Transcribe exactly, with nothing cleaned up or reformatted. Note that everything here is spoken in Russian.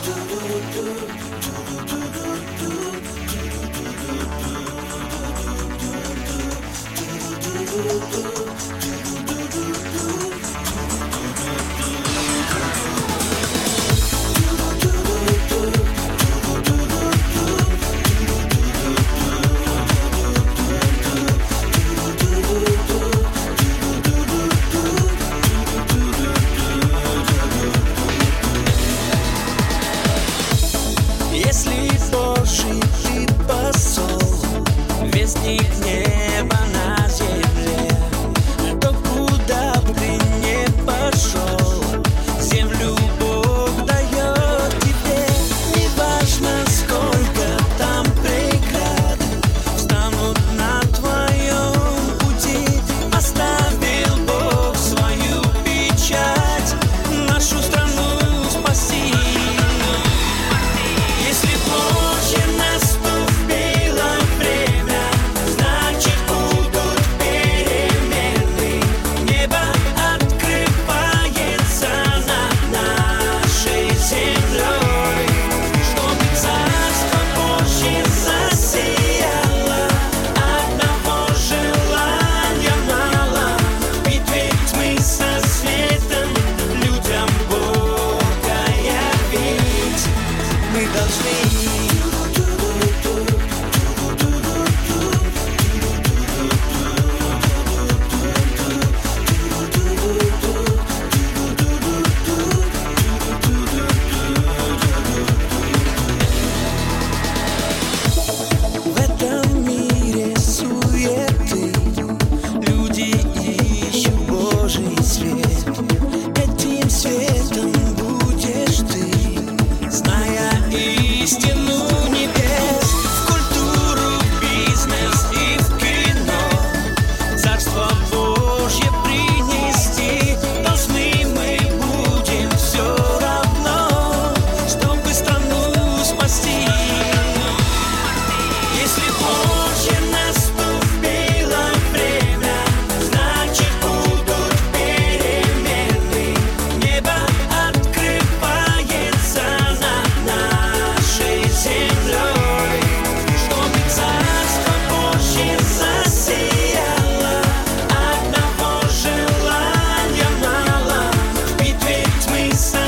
Если Божий ты посол, вестник неба на земле, то куда бы ты не пошел, землю Бог дает тебе. Неважно, сколько там преград встанут на твоем пути, оставил Бог свою печать нашу страну спасти. Если позже наступило время, значит будут перемены. Небо открывается над нашей землей, чтобы Царство Божье засияло. Одного желания мало — в битве тьмы со светом людям Бога явить. Мы должны в этом мире суеты, люди ищут Божий свет. Этим светом будешь ты, зная истину небес. В культуру, бизнес и в кино Царство Божье принести должны мы будем все равно, чтобы страну спасти. Если позже наступило время, значит будут перемены. Небо открывается над нашей землей, чтобы Царство Божье засияло. Одного желания мало — в битве тьмы со